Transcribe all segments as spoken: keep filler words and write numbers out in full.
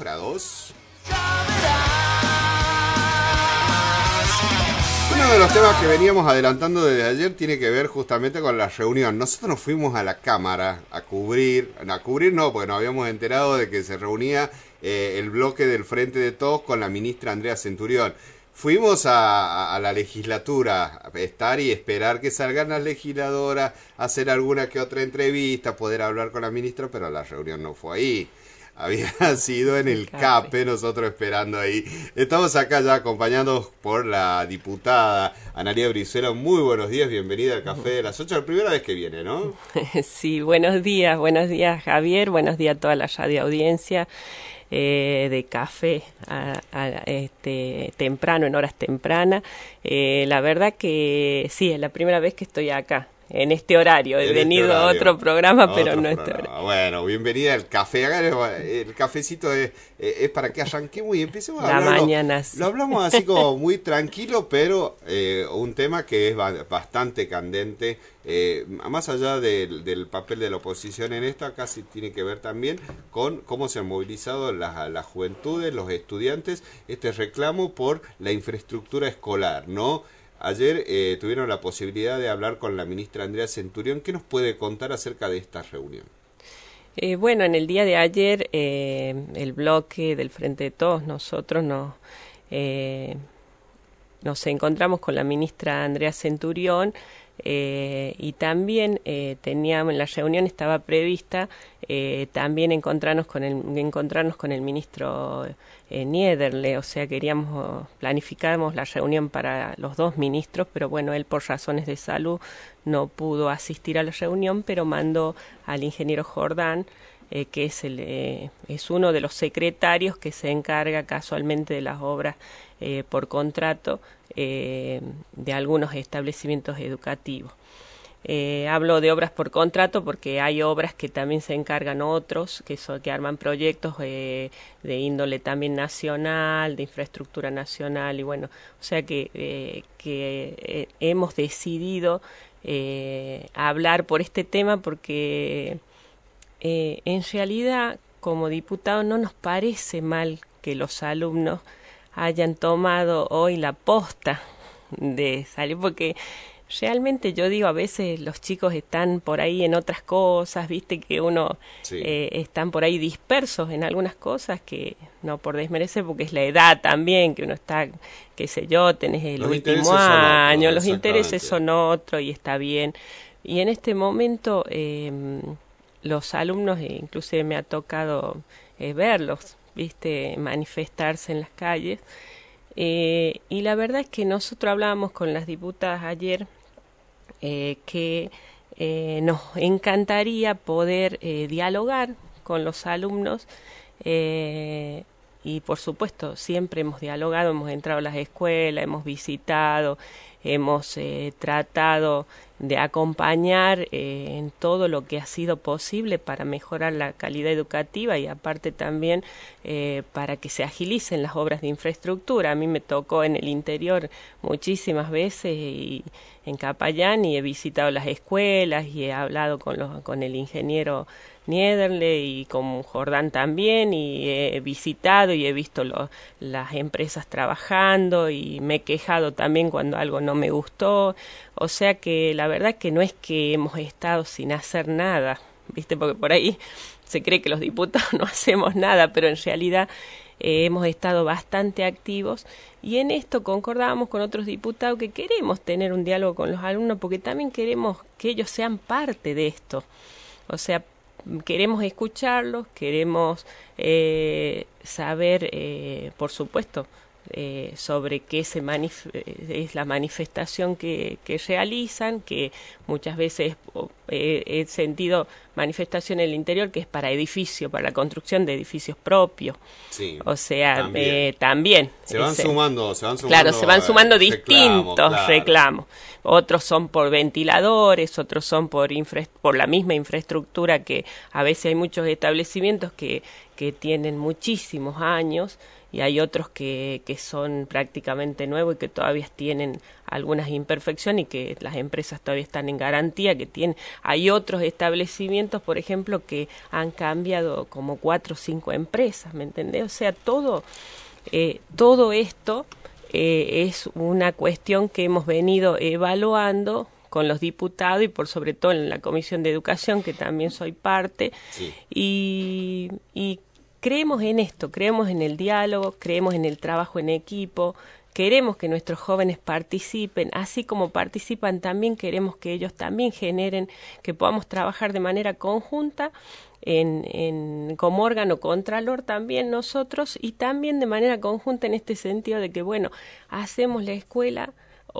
grados. Uno de los temas que veníamos adelantando desde ayer tiene que ver justamente con la reunión. Nosotros nos fuimos a la Cámara a cubrir, a cubrir no, porque nos habíamos enterado de que se reunía eh, el bloque del Frente de Todos con la ministra Andrea Centurión. Fuimos a, a la legislatura a estar y esperar que salgan las legisladoras, hacer alguna que otra entrevista, poder hablar con la ministra, pero la reunión no fue ahí. Había sido en el CAPE, nosotros esperando ahí. Estamos acá ya acompañados por la diputada Analía Brizuela. Muy buenos días, bienvenida al Café de las ocho. La primera vez que viene, ¿no? Sí, buenos días, buenos días Javier, buenos días a toda la radio audiencia eh, de Café a, a, este, temprano, en horas tempranas. Eh, la verdad que sí, es la primera vez que estoy acá. En este horario, he en venido este horario. a otro programa, a pero otro no este horario. Bueno, bienvenida al café. El cafecito es, es para que arranquemos y empecemos a La hablar. mañana, lo, sí. lo hablamos así como muy tranquilo, pero eh, un tema que es bastante candente. Eh, más allá del, del papel de la oposición en esto, acá sí tiene que ver también con cómo se han movilizado las, las juventudes, los estudiantes, este reclamo por la infraestructura escolar, ¿no? Ayer eh, tuvieron la posibilidad de hablar con la ministra Andrea Centurión. ¿Qué nos puede contar acerca de esta reunión? Eh, bueno, en el día de ayer eh, el bloque del Frente de Todos, nosotros nos, eh, nos encontramos con la ministra Andrea Centurión eh, y también eh, teníamos, en la reunión estaba prevista eh, también encontrarnos con el, encontrarnos con el ministro Eh, Niederle, o sea, queríamos, planificamos la reunión para los dos ministros, pero bueno, él por razones de salud no pudo asistir a la reunión, pero mandó al ingeniero Jordán, eh, que es, el, eh, es uno de los secretarios que se encarga casualmente de las obras eh, por contrato eh, de algunos establecimientos educativos. Eh, hablo de obras por contrato porque hay obras que también se encargan otros, que, son, que arman proyectos eh, de índole también nacional, de infraestructura nacional, y bueno, o sea que, eh, que eh, hemos decidido eh, hablar por este tema porque eh, en realidad como diputados no nos parece mal que los alumnos hayan tomado hoy la posta de salir, porque realmente yo digo, a veces los chicos están por ahí en otras cosas, viste que uno sí. eh, están por ahí dispersos en algunas cosas que no por desmerecer, porque es la edad también, que uno está, qué sé yo, tenés el los último año, otros, los intereses son otros y está bien. Y en este momento eh, los alumnos, eh, inclusive me ha tocado eh, verlos, viste, manifestarse en las calles. Eh, y la verdad es que nosotros hablábamos con las diputadas ayer eh, que eh, nos encantaría poder eh, dialogar con los alumnos eh, y por supuesto siempre hemos dialogado, hemos entrado a las escuelas, hemos visitado, hemos eh, tratado de acompañar eh, en todo lo que ha sido posible para mejorar la calidad educativa y aparte también eh, para que se agilicen las obras de infraestructura. A mí me tocó en el interior muchísimas veces y en Capayán y he visitado las escuelas y he hablado con, los, con el ingeniero Niederle y con Jordán también y he visitado y he visto lo, las empresas trabajando y me he quejado también cuando algo no me gustó, o sea que la verdad que no es que hemos estado sin hacer nada, viste, porque por ahí se cree que los diputados no hacemos nada, pero en realidad eh, hemos estado bastante activos y en esto concordábamos con otros diputados que queremos tener un diálogo con los alumnos porque también queremos que ellos sean parte de esto, o sea, queremos escucharlos, queremos eh, saber, eh, por supuesto, eh, sobre qué se manif- es la manifestación que, que realizan, que muchas veces eh, he sentido manifestación en el interior que es para edificio, para la construcción de edificios propios. Sí, o sea, también, eh, también se van ese, sumando, se van sumando. Claro, se van sumando eh, distintos reclamos, claro. reclamos. Otros son por ventiladores, otros son por infra- por la misma infraestructura que a veces hay muchos establecimientos que que tienen muchísimos años y hay otros que, que son prácticamente nuevos y que todavía tienen algunas imperfecciones y que las empresas todavía están en garantía, que tienen, hay otros establecimientos, por ejemplo, que han cambiado como cuatro o cinco empresas, ¿me entendés? O sea, todo, eh, todo esto eh, es una cuestión que hemos venido evaluando con los diputados y por sobre todo en la Comisión de Educación, que también soy parte, sí. y, y creemos en esto, creemos en el diálogo, creemos en el trabajo en equipo, queremos que nuestros jóvenes participen, así como participan también queremos que ellos también generen, que podamos trabajar de manera conjunta en, en como órgano contralor también nosotros y también de manera conjunta en este sentido de que, bueno, hacemos la escuela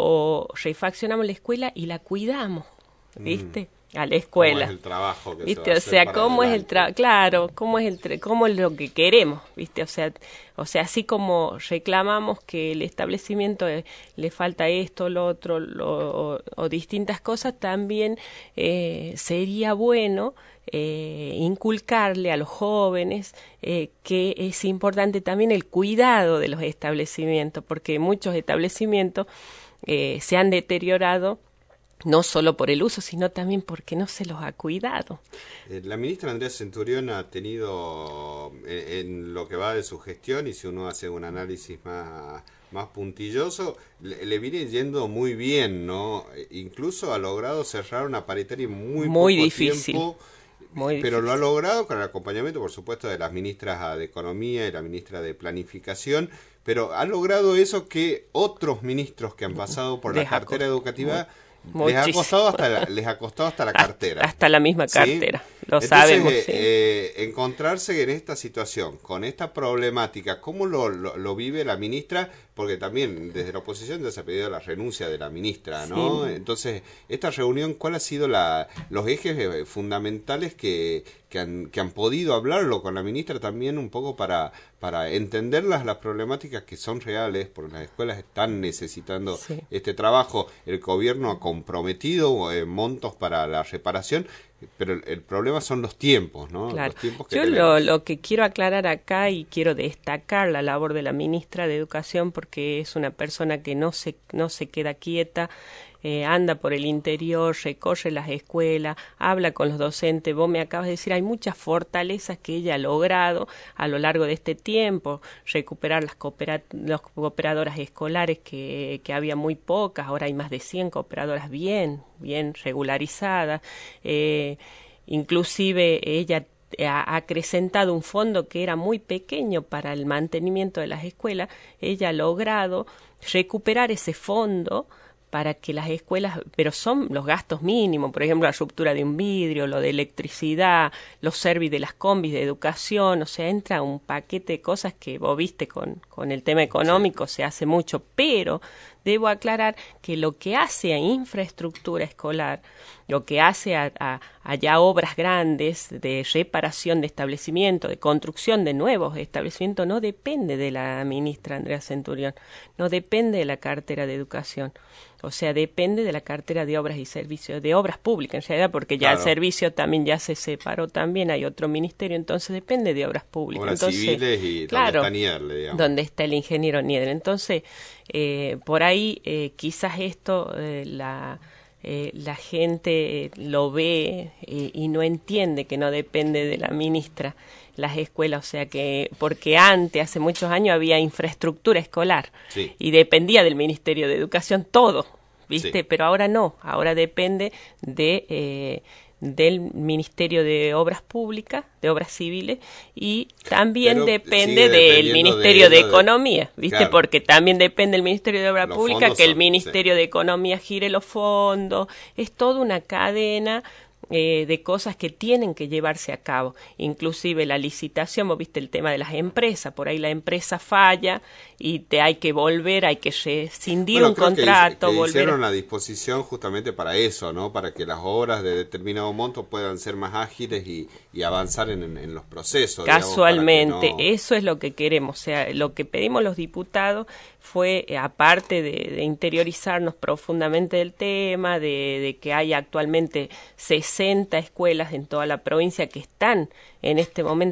o refaccionamos la escuela y la cuidamos, ¿viste? Mm. A la escuela. ¿Cómo es el trabajo que ¿viste? Se va o sea, a cómo adelante? es el trabajo, claro, cómo es el tra cómo es lo que queremos, ¿viste? O sea, o sea, así como reclamamos que el establecimiento eh, le falta esto, lo otro, lo, o, o distintas cosas, también eh, sería bueno eh, inculcarle a los jóvenes eh, que es importante también el cuidado de los establecimientos, porque muchos establecimientos eh, se han deteriorado no solo por el uso, sino también porque no se los ha cuidado. Eh, la ministra Andrea Centurión ha tenido, eh, en lo que va de su gestión, y si uno hace un análisis más, más puntilloso, le, le viene yendo muy bien, ¿no? Incluso ha logrado cerrar una paritaria en muy, muy poco difícil. tiempo. Muy pero difícil. Lo ha logrado con el acompañamiento, por supuesto, de las ministras de Economía y la ministra de Planificación, pero ha logrado eso que otros ministros que han pasado por la Deja cartera educativa... Muchísimo. Les ha costado hasta la, les ha costado hasta la cartera. Hasta la misma cartera, ¿sí? Lo Entonces, sabemos. Eh, sí. eh, encontrarse en esta situación, con esta problemática, ¿cómo lo, lo, lo vive la ministra? Porque también desde la oposición ya se ha pedido la renuncia de la ministra, ¿no? Sí. Entonces, esta reunión, ¿cuál ha sido la, los ejes fundamentales que, que, han, que han podido hablarlo con la ministra también un poco para, para entender las, las problemáticas que son reales, porque las escuelas están necesitando sí. este trabajo? El gobierno ha comprometido eh, montos para la reparación, pero el, el problema son los tiempos, ¿no? Claro. Los tiempos que Yo lo, lo que quiero aclarar acá y quiero destacar la labor de la ministra de Educación porque es una persona que no se, no se queda quieta, eh, anda por el interior, recorre las escuelas, habla con los docentes. Vos me acabas de decir, hay muchas fortalezas que ella ha logrado a lo largo de este tiempo, recuperar las, coopera las cooperadoras escolares que, que había muy pocas, ahora hay más de cien cooperadoras bien, bien regularizadas, eh, inclusive ella ha acrecentado un fondo que era muy pequeño para el mantenimiento de las escuelas. Ella ha logrado recuperar ese fondo para que las escuelas, pero son los gastos mínimos, por ejemplo, la ruptura de un vidrio, lo de electricidad, los servicios de las combis de educación, o sea, entra un paquete de cosas que vos viste con, con el tema económico, sí. Se hace mucho, pero debo aclarar que lo que hace a infraestructura escolar, lo que hace a, a, a ya obras grandes de reparación de establecimientos, de construcción de nuevos establecimientos, no depende de la ministra Andrea Centurión, no depende de la cartera de educación. O sea, depende de la cartera de obras y servicios, de obras públicas en realidad, porque ya claro. El servicio también ya se separó también, hay otro ministerio, entonces depende de obras públicas. Obras entonces, civiles y claro, donde está Niedle, digamos. Donde está el ingeniero Niedle. Entonces, eh, por ahí eh, quizás esto, eh, la... Eh, la gente eh, lo ve eh, y no entiende que no depende de la ministra las escuelas, o sea que porque antes, hace muchos años, había infraestructura escolar sí. Y dependía del Ministerio de Educación todo, ¿viste? Sí. Pero ahora no, ahora depende de eh, del Ministerio de Obras Públicas, de Obras Civiles, y también Pero depende del Ministerio de, de, de Economía, ¿viste? Claro. Porque también depende del Ministerio de Obras Públicas, que el son, Ministerio sí. de Economía gire los fondos, es toda una cadena eh, de cosas que tienen que llevarse a cabo, inclusive la licitación, vos viste el tema de las empresas, por ahí la empresa falla y te hay que volver, hay que rescindir bueno, un contrato, que, que volver hicieron la disposición justamente para eso, ¿no? Para que las obras de determinado monto puedan ser más ágiles y, y avanzar en, en los procesos. Casualmente, digamos, no... eso es lo que queremos, o sea, lo que pedimos los diputados fue, eh, aparte de, de interiorizarnos profundamente del tema, de, de que hay actualmente sesenta escuelas en toda la provincia que están en este momento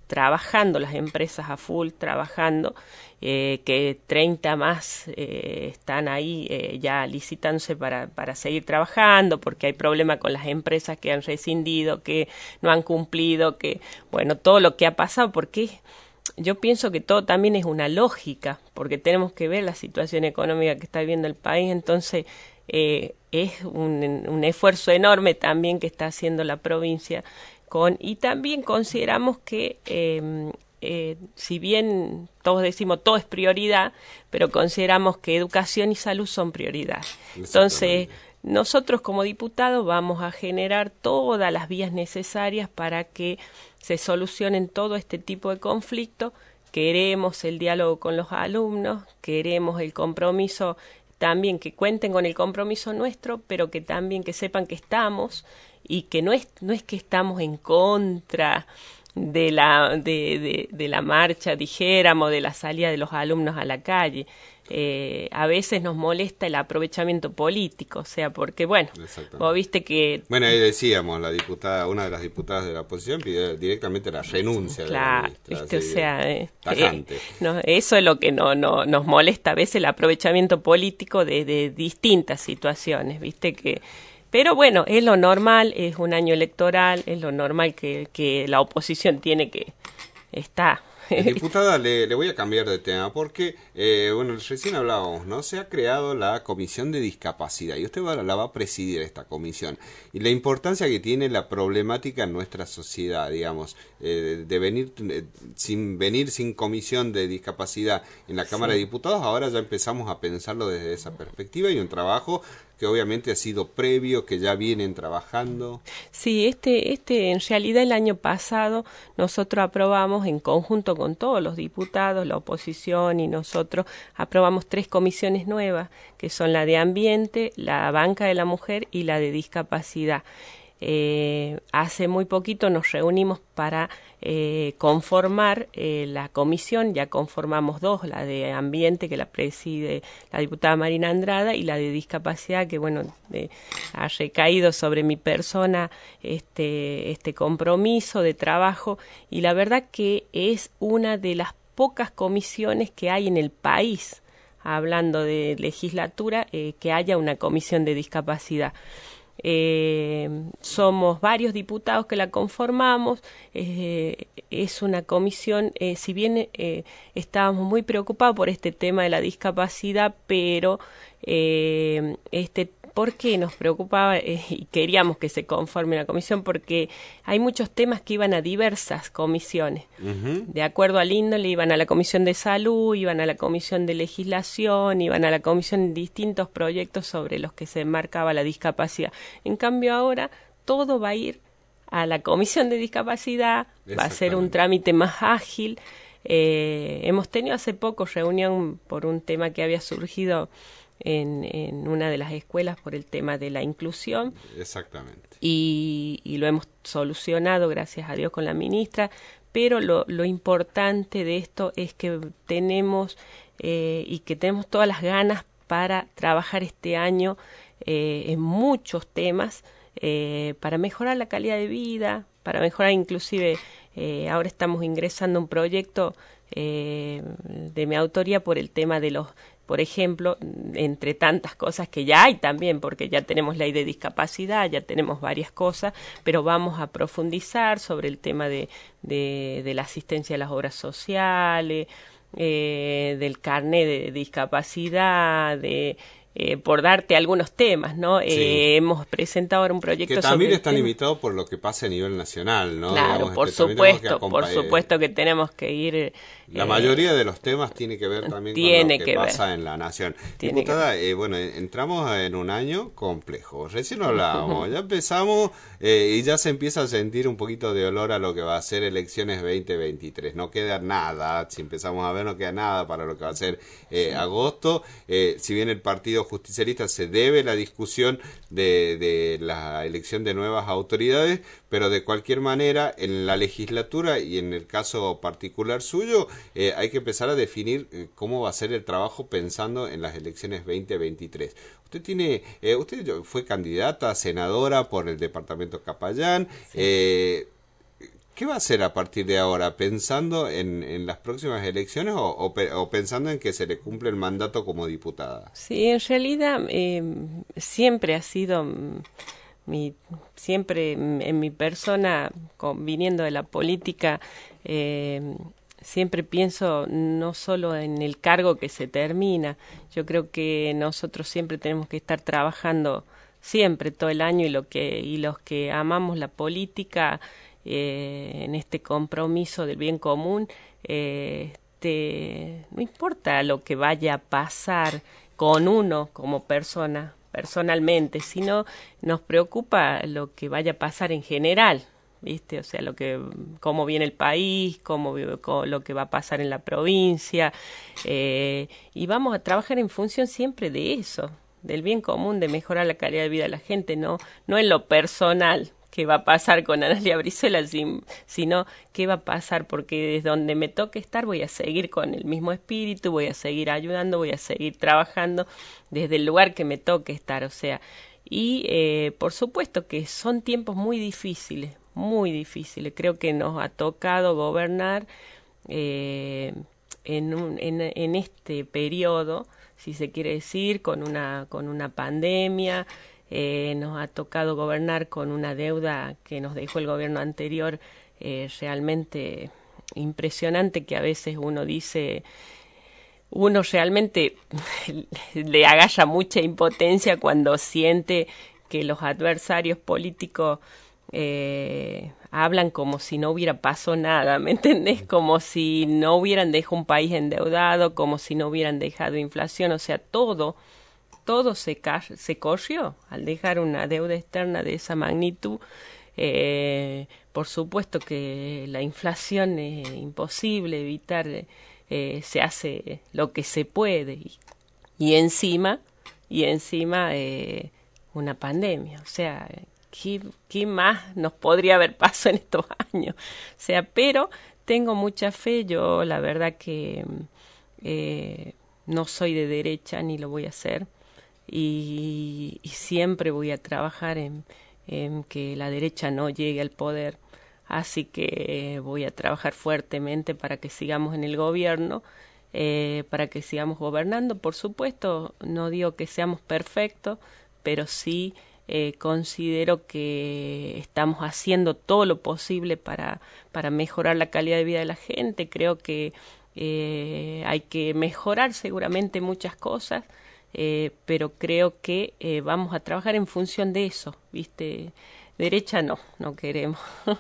trabajando, las empresas a full trabajando, eh, que treinta más eh, están ahí eh, ya licitándose para, para seguir trabajando, porque hay problemas con las empresas que han rescindido, que no han cumplido, que, bueno, todo lo que ha pasado, porque yo pienso que todo también es una lógica, porque tenemos que ver la situación económica que está viviendo el país, entonces eh, es un, un esfuerzo enorme también que está haciendo la provincia, con y también consideramos que eh, eh, si bien todos decimos todo es prioridad, pero consideramos que educación y salud son prioridad. Entonces, nosotros como diputados vamos a generar todas las vías necesarias para que se solucionen todo este tipo de conflictos. Queremos el diálogo con los alumnos, queremos el compromiso, también que cuenten con el compromiso nuestro, pero que también que sepan que estamos y que no es, no es que estamos en contra de la, de, de, de la marcha, dijéramos, de la salida de los alumnos a la calle. Eh, a veces nos molesta el aprovechamiento político, o sea, porque, bueno, vos viste que... Bueno, ahí decíamos, la diputada, una de las diputadas de la oposición pidió directamente la renuncia claro, de la ministra. Viste, o sea, eh, tajante. Eh, no, eso es lo que no, no, nos molesta a veces, el aprovechamiento político de, de distintas situaciones, viste que... Pero bueno, es lo normal, es un año electoral, es lo normal que, que la oposición tiene que estar. Eh, diputada, le, le voy a cambiar de tema porque, eh, bueno, recién hablábamos, ¿no? Se ha creado la Comisión de Discapacidad y usted va, la va a presidir esta comisión. Y la importancia que tiene la problemática en nuestra sociedad, digamos, eh, de venir eh, sin venir sin comisión de discapacidad en la Cámara sí. de Diputados, ahora ya empezamos a pensarlo desde esa perspectiva y un trabajo que obviamente ha sido previo, que ya vienen trabajando. Sí, este, este, en realidad el año pasado nosotros aprobamos en conjunto con todos los diputados, la oposición y nosotros, aprobamos tres comisiones nuevas, que son la de ambiente, la banca de la mujer y la de discapacidad. Eh, hace muy poquito nos reunimos para eh, conformar eh, la comisión, ya conformamos dos, la de ambiente que la preside la diputada Marina Andrada y la de discapacidad que bueno eh, ha recaído sobre mi persona este, este compromiso de trabajo y la verdad que es una de las pocas comisiones que hay en el país, hablando de legislatura, eh, que haya una comisión de discapacidad. Eh, somos varios diputados que la conformamos, eh, es una comisión, eh, si bien eh, estábamos muy preocupados por este tema de la discapacidad, pero eh, este ¿por qué nos preocupaba eh, y queríamos que se conforme la comisión? Porque hay muchos temas que iban a diversas comisiones. Uh-huh. De acuerdo al índole, iban a la Comisión de Salud, iban a la Comisión de Legislación, iban a la Comisión de distintos proyectos sobre los que se enmarcaba la discapacidad. En cambio, ahora todo va a ir a la Comisión de Discapacidad, va a ser un trámite más ágil. Eh, hemos tenido hace poco reunión por un tema que había surgido En, en una de las escuelas por el tema de la inclusión. Exactamente. Y, y lo hemos solucionado, gracias a Dios, con la ministra, pero lo, lo importante de esto es que tenemos eh, y que tenemos todas las ganas para trabajar este año eh, en muchos temas eh, para mejorar la calidad de vida, para mejorar inclusive, eh, ahora estamos ingresando un proyecto eh, de mi autoría por el tema de los por ejemplo, entre tantas cosas que ya hay también, porque ya tenemos ley de discapacidad, ya tenemos varias cosas, pero vamos a profundizar sobre el tema de, de, de la asistencia a las obras sociales, eh, del carnet de discapacidad, de... Eh, por darte algunos temas, ¿no? Sí. Eh, hemos presentado ahora un proyecto que también sobre están limitados por lo que pasa a nivel nacional, ¿no? Claro, Digamos, por que supuesto, por supuesto que tenemos que ir. La eh, mayoría de los temas tiene que ver también tiene con lo que, que pasa ver. en la nación. Tiene Diputada, eh, bueno, entramos en un año complejo. Recién hablábamos, uh-huh. ya empezamos eh, y ya se empieza a sentir un poquito de olor a lo que va a ser elecciones veinte veintitrés. No queda nada, si empezamos a ver, no queda nada para lo que va a ser eh, sí. agosto. Eh, si bien el Partido Justicialista se debe la discusión de, de la elección de nuevas autoridades, pero de cualquier manera en la legislatura y en el caso particular suyo eh, hay que empezar a definir eh, cómo va a ser el trabajo pensando en las elecciones veinte veintitrés. Usted tiene, eh, usted fue candidata a senadora por el departamento Capayán. Sí. Eh, ¿qué va a hacer a partir de ahora? ¿Pensando en, en las próximas elecciones o, o, o pensando en que se le cumple el mandato como diputada? Sí, en realidad eh, siempre ha sido mi, siempre en mi persona, con, viniendo de la política, eh, siempre pienso no solo en el cargo que se termina. Yo creo que nosotros siempre tenemos que estar trabajando siempre todo el año y lo que y los que amamos la política eh, en este compromiso del bien común, eh, este, no importa lo que vaya a pasar con uno como persona personalmente, sino nos preocupa lo que vaya a pasar en general, ¿viste? O sea, lo que cómo viene el país, cómo, cómo lo que va a pasar en la provincia, eh, y vamos a trabajar en función siempre de eso, del bien común, de mejorar la calidad de vida de la gente, no no en lo personal qué va a pasar con Analia Brizuela, sino qué va a pasar, porque desde donde me toque estar voy a seguir con el mismo espíritu, voy a seguir ayudando, voy a seguir trabajando desde el lugar que me toque estar, o sea, y eh, por supuesto que son tiempos muy difíciles, muy difíciles, creo que nos ha tocado gobernar eh, en, un, en, en este periodo, si se quiere decir, con una, con una pandemia. Eh, nos ha tocado gobernar con una deuda que nos dejó el gobierno anterior eh, realmente impresionante, que a veces uno dice, uno realmente le agalla mucha impotencia cuando siente que los adversarios políticos eh, hablan como si no hubiera pasado nada, ¿me entendés? Como si no hubieran dejado un país endeudado, como si no hubieran dejado inflación, o sea, todo todo se, ca se corrió al dejar una deuda externa de esa magnitud. Eh, por supuesto que la inflación es imposible evitar, eh, se hace lo que se puede y, y encima y encima eh, una pandemia, o sea, ¿qué, qué más nos podría haber pasado en estos años? O sea, pero tengo mucha fe, yo la verdad que eh, no soy de derecha ni lo voy a hacer. Y, y siempre voy a trabajar en, en que la derecha no llegue al poder, así que voy a trabajar fuertemente para que sigamos en el gobierno, eh, para que sigamos gobernando. Por supuesto, no digo que seamos perfectos, pero sí eh, considero que estamos haciendo todo lo posible para, para mejorar la calidad de vida de la gente. Creo que eh, hay que mejorar seguramente muchas cosas, Eh, pero creo que eh, vamos a trabajar en función de eso, ¿viste? Derecha no, no queremos.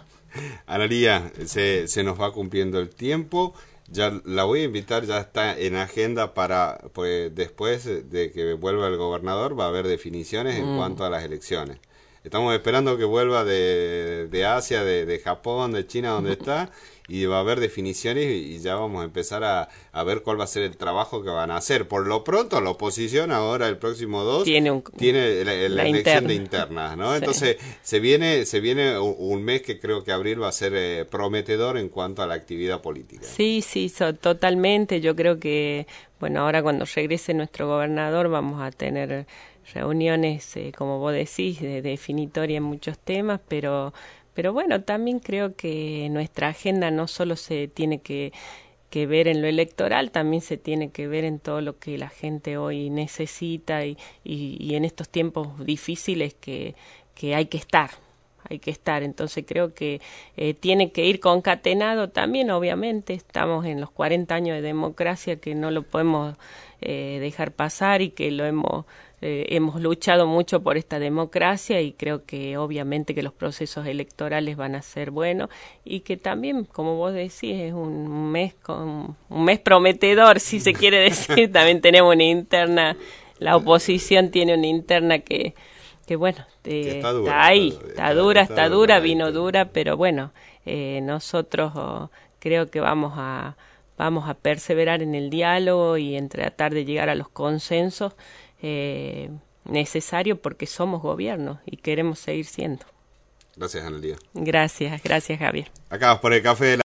Analia, se, se nos va cumpliendo el tiempo, ya la voy a invitar, ya está en agenda para, pues después de que vuelva el gobernador va a haber definiciones en mm. cuanto a las elecciones. Estamos esperando que vuelva de, de Asia, de, de Japón, de China, donde está, y va a haber definiciones y, y ya vamos a empezar a, a ver cuál va a ser el trabajo que van a hacer. Por lo pronto, la oposición ahora, el próximo dos, tiene, un, tiene la, la, la elección interna. de internas, ¿no? Sí. Entonces, se viene se viene un, un mes que creo que abril va a ser eh, prometedor en cuanto a la actividad política. Sí, sí, so, totalmente. Yo creo que, bueno, ahora cuando regrese nuestro gobernador vamos a tener reuniones, eh, como vos decís, de definitoria en muchos temas, pero pero bueno, también creo que nuestra agenda no solo se tiene que, que ver en lo electoral, también se tiene que ver en todo lo que la gente hoy necesita y, y, y en estos tiempos difíciles que, que hay que estar, hay que estar. Entonces creo que eh, tiene que ir concatenado también, obviamente, estamos en los cuarenta años de democracia que no lo podemos eh, dejar pasar y que lo hemos Eh, hemos luchado mucho por esta democracia y creo que obviamente que los procesos electorales van a ser buenos y que también, como vos decís, es un mes con un mes prometedor, si se quiere decir. También tenemos una interna, la oposición tiene una interna que que bueno, eh, que está, dura, está ahí, está, está dura, está, está dura, dura, vino dura, pero bueno, eh, nosotros oh, creo que vamos a vamos a perseverar en el diálogo y en tratar de llegar a los consensos Eh, necesario porque somos gobierno y queremos seguir siendo. Gracias, Analia. Gracias, gracias, Javier. Acá por el café de la